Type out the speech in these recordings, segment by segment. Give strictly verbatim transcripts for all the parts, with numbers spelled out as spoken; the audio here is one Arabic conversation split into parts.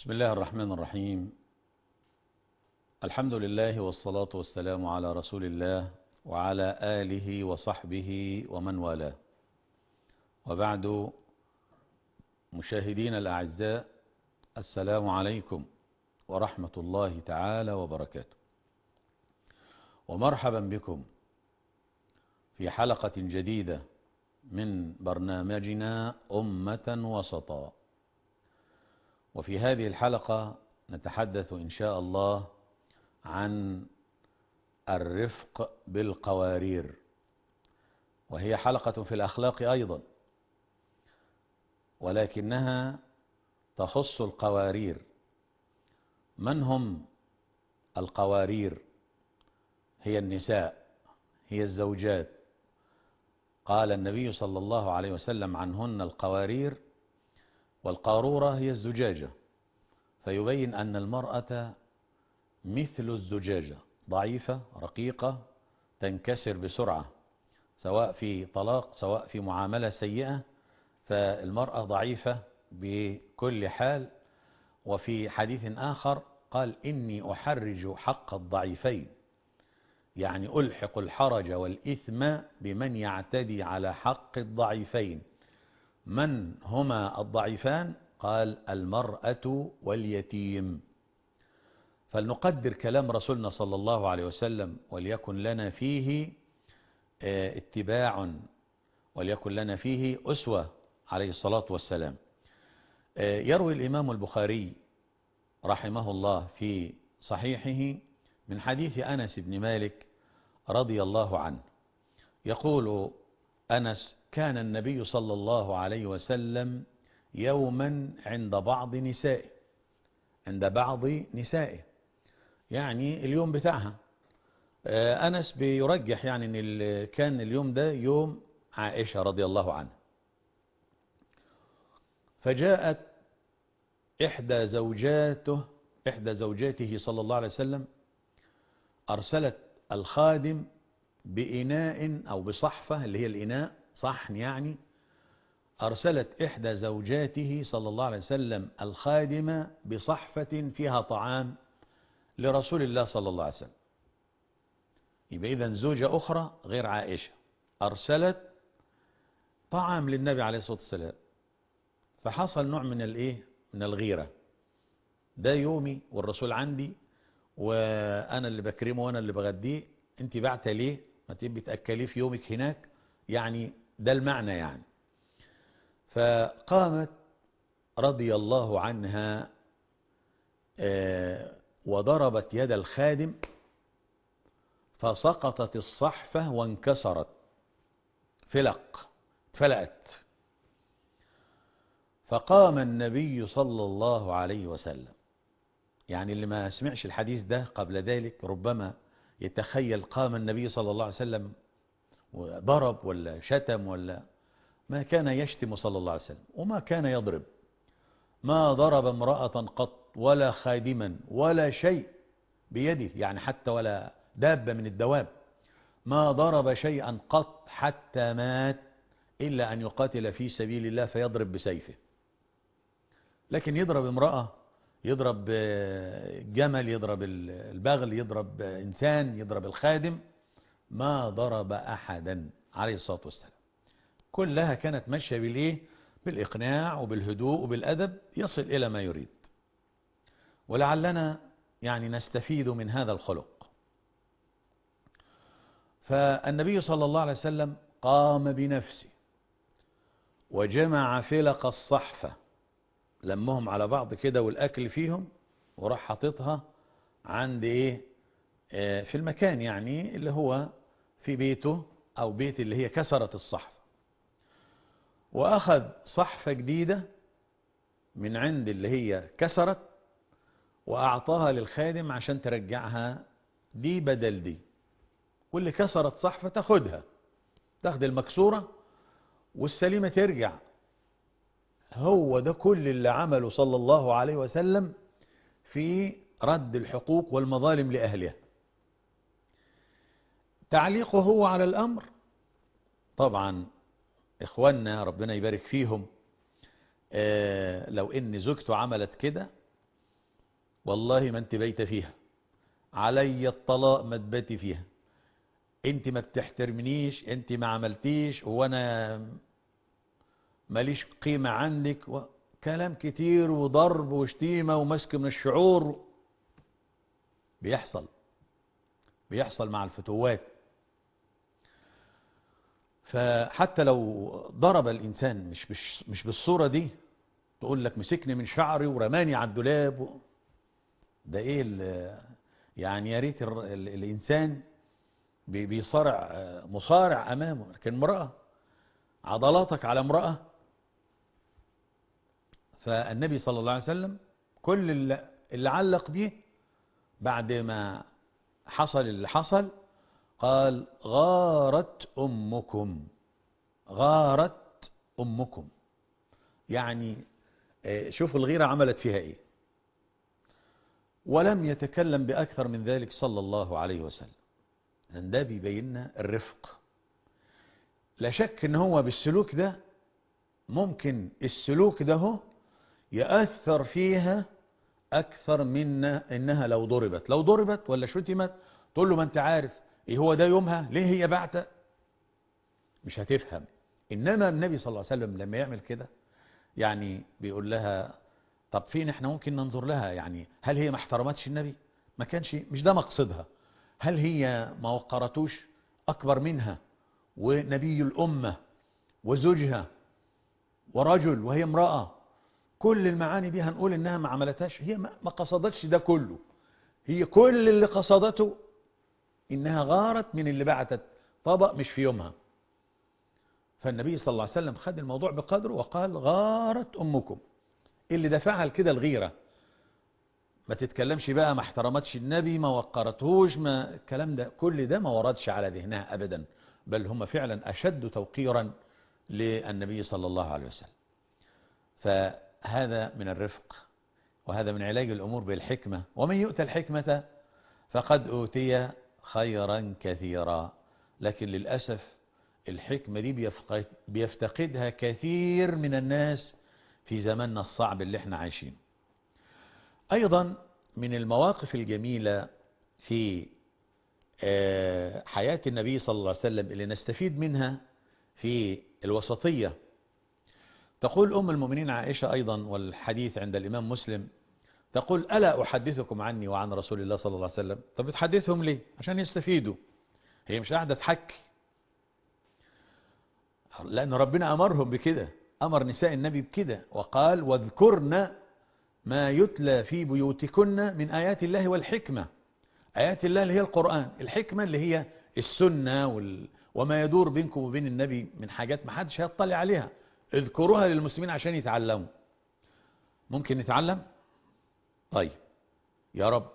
بسم الله الرحمن الرحيم. الحمد لله والصلاة والسلام على رسول الله وعلى آله وصحبه ومن والاه، وبعد. مشاهدين الأعزاء، السلام عليكم ورحمة الله تعالى وبركاته، ومرحبا بكم في حلقة جديدة من برنامجنا أمة وسطا. وفي هذه الحلقة نتحدث إن شاء الله عن الرفق بالقوارير، وهي حلقة في الأخلاق أيضا، ولكنها تخص القوارير. من هم القوارير؟ هي النساء، هي الزوجات. قال النبي صلى الله عليه وسلم عنهن القوارير، والقارورة هي الزجاجة، فيبين أن المرأة مثل الزجاجة، ضعيفة رقيقة تنكسر بسرعة، سواء في طلاق سواء في معاملة سيئة، فالمرأة ضعيفة بكل حال. وفي حديث آخر قال: إني أحرج حق الضعيفين، يعني ألحق الحرج والإثم بمن يعتدي على حق الضعيفين. من هما الضعيفان؟ قال: المرأة واليتيم. فلنقدر كلام رسولنا صلى الله عليه وسلم، وليكن لنا فيه اتباع، وليكن لنا فيه أسوة عليه الصلاة والسلام. يروي الإمام البخاري رحمه الله في صحيحه من حديث أنس بن مالك رضي الله عنه، يقول أنس: كان النبي صلى الله عليه وسلم يوما عند بعض نسائه، عند بعض نسائه يعني اليوم بتاعها. أنس بيرجح يعني أن كان اليوم ده يوم عائشة رضي الله عنها. فجاءت إحدى زوجاته إحدى زوجاته صلى الله عليه وسلم، أرسلت الخادم بإناء أو بصحفة، اللي هي الإناء صحن يعني. أرسلت إحدى زوجاته صلى الله عليه وسلم الخادمة بصحفة فيها طعام لرسول الله صلى الله عليه وسلم. يبقى إذن زوجة أخرى غير عائشة أرسلت طعام للنبي عليه الصلاة والسلام. فحصل نوع من الإيه؟ من الغيرة. ده يومي والرسول عندي، وأنا اللي بكرمه وأنا اللي بغديه، أنت بعت ليه؟ ما تبي تأكليه في يومك هناك، يعني ده المعنى يعني. فقامت رضي الله عنها وضربت يد الخادم، فسقطت الصحفة وانكسرت، فلق اتفلقت. فقام النبي صلى الله عليه وسلم، يعني اللي ما سمعش الحديث ده قبل ذلك ربما يتخيل قام النبي صلى الله عليه وسلم وضرب ولا شتم، ولا ما كان يشتم صلى الله عليه وسلم، وما كان يضرب، ما ضرب امرأة قط ولا خادما ولا شيء بيده، يعني حتى ولا دابة من الدواب، ما ضرب شيئا قط حتى مات، إلا أن يقاتل في سبيل الله فيضرب بسيفه. لكن يضرب امرأة، يضرب جمل، يضرب البغل، يضرب إنسان، يضرب الخادم، ما ضرب أحدا عليه الصلاة والسلام. كلها كانت ماشية بالإيه؟ بالإقناع وبالهدوء وبالأدب، يصل إلى ما يريد. ولعلنا يعني نستفيد من هذا الخلق. فالنبي صلى الله عليه وسلم قام بنفسه وجمع فلق الصحفة، لمهم على بعض كده والأكل فيهم، وراح حاططها عند إيه؟ آه في المكان يعني اللي هو في بيته أو بيت اللي هي كسرت الصحفة. وأخذ صحفة جديدة من عند اللي هي كسرت، وأعطاها للخادم عشان ترجعها دي بدل دي، واللي كسرت صحفة تاخدها، تاخد المكسورة والسليمة ترجع. هو ده كل اللي عمله صلى الله عليه وسلم في رد الحقوق والمظالم لأهلها. تعليقه هو على الأمر، طبعا إخواننا ربنا يبارك فيهم، آه لو إن زوجته عملت كده والله ما انت بيت فيها، علي الطلاق ما تباتي فيها، انت ما بتحترمنيش، انت ما عملتيش، وانا ماليش قيمة عندك، و... كلام كتير وضرب وشتيمة ومسك من الشعور. بيحصل بيحصل مع الفتوات. فحتى لو ضرب الإنسان مش مش مش بالصورة دي، تقول لك مسكني من شعري ورماني على الدولاب و... ده ايه ال... يعني يا ريت ال... ال... الإنسان بي... بيصارع مصارع أمامه، لكن امرأة، عضلاتك على امرأة. فالنبي صلى الله عليه وسلم كل اللي, اللي علق به بعد ما حصل اللي حصل قال غارت أمكم، غارت أمكم. يعني شوف الغيرة عملت فيها ايه. ولم يتكلم بأكثر من ذلك صلى الله عليه وسلم. ده بيبيننا الرفق. لا شك ان هو بالسلوك ده ممكن السلوك ده هو يأثر فيها أكثر من إنها لو ضربت لو ضربت ولا شتمت تقول له ما أنت عارف إيه هو ده يومها ليه هي بعتة، مش هتفهم. إنما النبي صلى الله عليه وسلم لما يعمل كده يعني بيقول لها طب فين احنا ممكن ننظر لها، يعني هل هي ما احترمتش النبي؟ ما كانش، مش ده مقصدها. هل هي ما وقرتوش أكبر منها ونبي الأمة وزوجها ورجل وهي امرأة؟ كل المعاني دي هنقول انها ما عملتهاش، هي ما قصدتش ده كله. هي كل اللي قصدته انها غارت من اللي بعتت طبق مش في يومها. فالنبي صلى الله عليه وسلم خد الموضوع بقدره وقال غارت امكم. اللي دفعها لكده الغيرة. ما تتكلمش بقى ما احترمتش النبي، ما وقرتهوش، ما الكلام ده كل ده ما وردش على ذهنها ابدا، بل هم فعلا اشد توقيرا للنبي صلى الله عليه وسلم. فهذا من الرفق، وهذا من علاج الأمور بالحكمة. ومن يؤتى الحكمة فقد أوتي خيرا كثيرا. لكن للأسف الحكمة دي بيفتقدها كثير من الناس في زماننا الصعب اللي احنا عايشين. أيضا من المواقف الجميلة في حياة النبي صلى الله عليه وسلم اللي نستفيد منها في الوسطية. تقول أم المؤمنين عائشة أيضا، والحديث عند الإمام مسلم، تقول ألا أحدثكم عني وعن رسول الله صلى الله عليه وسلم. طب بتحدثهم ليه؟ عشان يستفيدوا. هي مش قاعدة تحكي، لأن ربنا أمرهم بكده، أمر نساء النبي بكده وقال واذكرن ما يتلى في بيوتكن من آيات الله والحكمة. آيات الله اللي هي القرآن، الحكمة اللي هي السنة وال... وما يدور بينكم وبين النبي من حاجات ما حدش هيطلع عليها. اذكروها للمسلمين عشان يتعلموا. ممكن نتعلم؟ طيب يا رب.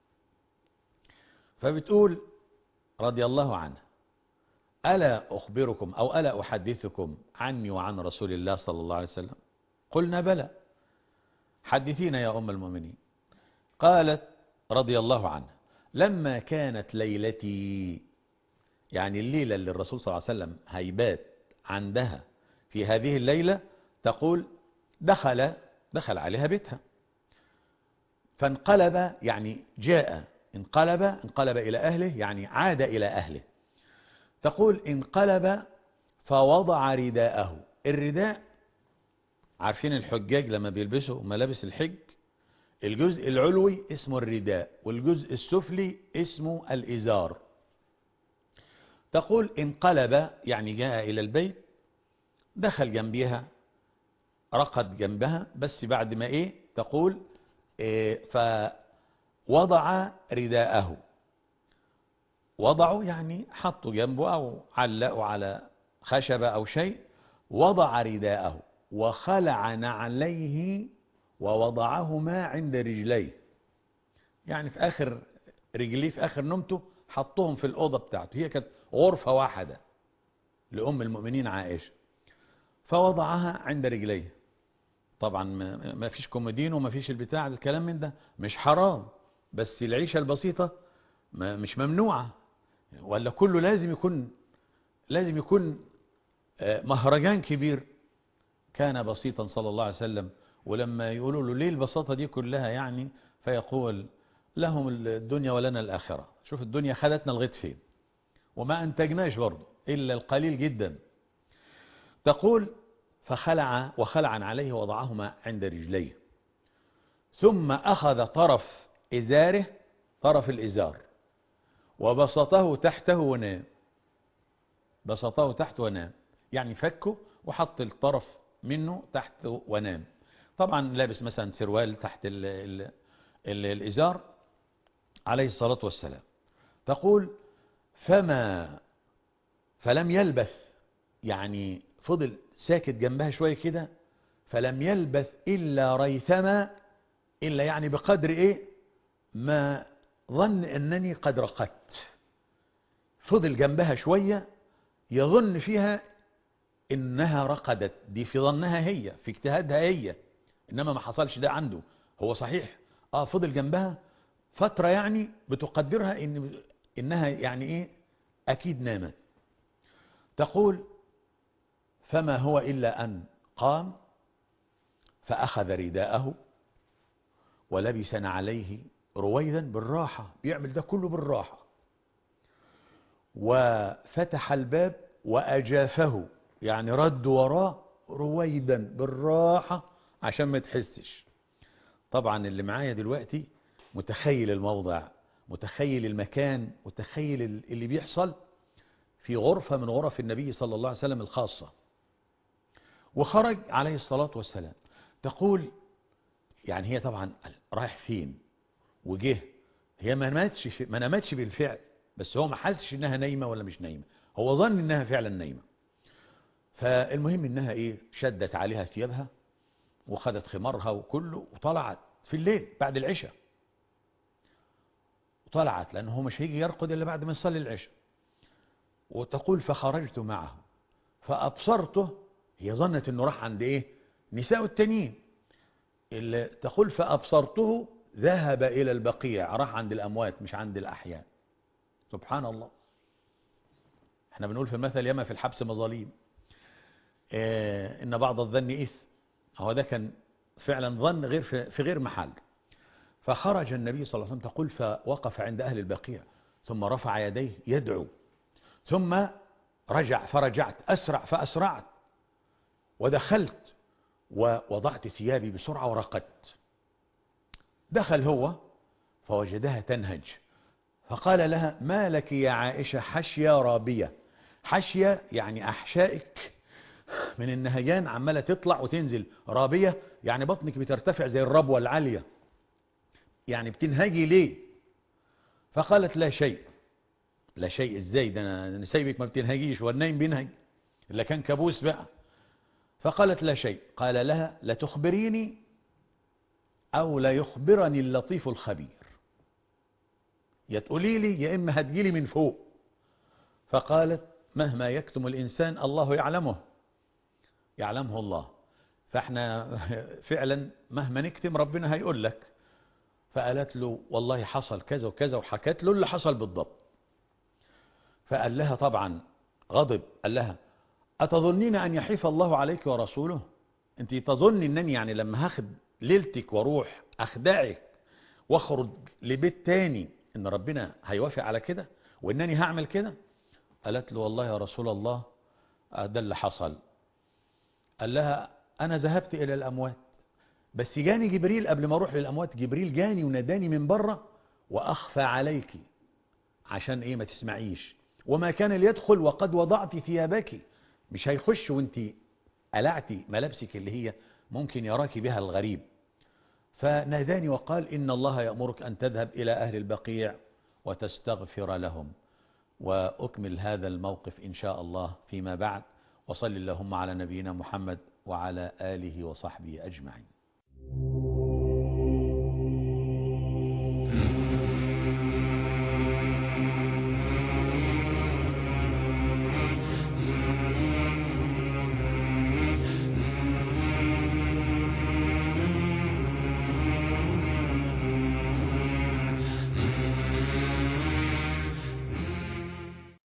فبتقول رضي الله عنه ألا أخبركم أو ألا أحدثكم عني وعن رسول الله صلى الله عليه وسلم؟ قلنا بلى، حدثينا يا أم المؤمنين. قالت رضي الله عنه لما كانت ليلتي، يعني الليلة اللي الرسول صلى الله عليه وسلم هيبات عندها في هذه الليلة، تقول دخل دخل عليها بيتها فانقلب، يعني جاء، انقلب انقلب إلى أهله، يعني عاد إلى أهله. تقول انقلب فوضع رداءه. الرداء عارفين الحجاج لما بيلبسوا ملابس الحج، الجزء العلوي اسمه الرداء والجزء السفلي اسمه الإزار. تقول انقلب يعني جاء إلى البيت، دخل جنبها، رقد جنبها، بس بعد ما ايه تقول إيه فوضع رداءه. وضعوا يعني حطوا جنبه أو علقوا على خشبة أو شيء. وضع رداءه وخلع نعليه ووضعهما عند رجليه، يعني في آخر رجليه في آخر نومته حطهم في الأوضة بتاعته. هي كانت غرفة واحدة لأم المؤمنين عائشة، فوضعها عند رجليه. طبعا ما فيش كومودين وما فيش البتاع الكلام من ده، مش حرام، بس العيشة البسيطة مش ممنوعة، ولا كله لازم يكون لازم يكون مهرجان كبير. كان بسيطا صلى الله عليه وسلم. ولما يقولوا له ليه البساطة دي كلها يعني، فيقول لهم الدنيا ولنا الآخرة. شوف الدنيا خدتنا لغاية فين، وما أنتجناش برضه إلا القليل جدا. تقول فخلع وخلعا عليه وضعهما عند رجليه، ثم أخذ طرف إزاره، طرف الإزار، وبسطه تحته ونام. بسطه تحته ونام يعني فكه وحط الطرف منه تحته ونام. طبعا لابس مثلا سروال تحت ال ال ال الإزار عليه الصلاة والسلام. تقول فما فلم يلبث، يعني فضل ساكت جنبها شوية كده، فلم يلبث إلا ريثما، إلا يعني بقدر إيه ما ظن أنني قد رقدت. فضل جنبها شوية يظن فيها إنها رقدت، دي في ظنها هي، في اجتهادها هي، إنما ما حصلش ده عنده هو. صحيح آه فضل جنبها فترة يعني بتقدرها إن إنها يعني إيه أكيد نامت. تقول فما هو إلا أن قام فأخذ رداءه ولبس عليه رويدا بالراحة، بيعمل ده كله بالراحة، وفتح الباب وأجافه، يعني رد وراه رويدا بالراحة عشان ما تحسش. طبعا اللي معايا دلوقتي متخيل الموضع، متخيل المكان، متخيل اللي بيحصل في غرفة من غرف النبي صلى الله عليه وسلم الخاصة. وخرج عليه الصلاة والسلام. تقول يعني هي طبعا رايح فين وجه، هي ما نامتش ما نامتش بالفعل، بس هو ما حسش انها نايمة ولا مش نايمة، هو ظن انها فعلا نايمة. فالمهم انها ايه شدت عليها ثيابها وخدت خمارها وكله وطلعت في الليل بعد العشاء، وطلعت لانه هو مش هيجي يرقد الا بعد ما يصلي العشاء. وتقول فخرجت معه فابصرته، هي ظنت انه راح عند ايه نساء التانيين. اللي تقول فابصرته ذهب الى البقيع، راح عند الاموات مش عند الاحياء. سبحان الله. احنا بنقول في المثل ياما في الحبس مظاليم، اه ان بعض الظن اثم. هو ده كان فعلا ظن غير في, في غير محل. فخرج النبي صلى الله عليه وسلم تقول فوقف عند اهل البقيع ثم رفع يديه يدعو، ثم رجع فرجعت اسرع فاسرعت ودخلت ووضعت ثيابي بسرعة ورقدت. دخل هو فوجدها تنهج، فقال لها ما لك يا عائشة حشية رابية. حشية يعني أحشائك من النهجان عمالة تطلع وتنزل، رابية يعني بطنك بترتفع زي الربوة العالية، يعني بتنهجي ليه؟ فقالت لا شيء. لا شيء ازاي، ده انا سايبك ما بتنهجيش، والنايم بينهج الا كان كابوس بقى. فقالت لا شيء. قال لها لا تخبريني أو لا يخبرني اللطيف الخبير، يا تقولي لي يا إما هتجيلي من فوق. فقالت مهما يكتم الإنسان الله يعلمه، يعلمه الله. فاحنا فعلا مهما نكتم ربنا هيقول لك. فقالت له والله حصل كذا وكذا، وحكت له اللي حصل بالضبط. فقال لها طبعا غضب، قال لها أتظنين أن يحيف الله عليك ورسوله؟ أنت تظن أنني يعني لما هاخد ليلتك واروح أخدعك واخرج لبيت تاني ان ربنا هيوافق على كده وانني هعمل كده؟ قالت له والله يا رسول الله ده اللي حصل. قال لها انا ذهبت الى الاموات، بس جاني جبريل قبل ما اروح للاموات، جبريل جاني وناداني من بره واخفى عليك عشان ايه ما تسمعيش، وما كان ليدخل وقد وضعت ثيابك، مش هيخش وانت قلعتي ملابسك اللي هي ممكن يراك بها الغريب. فناداني وقال إن الله يأمرك أن تذهب إلى أهل البقيع وتستغفر لهم. وأكمل هذا الموقف إن شاء الله فيما بعد. وصل اللهم على نبينا محمد وعلى آله وصحبه أجمعين.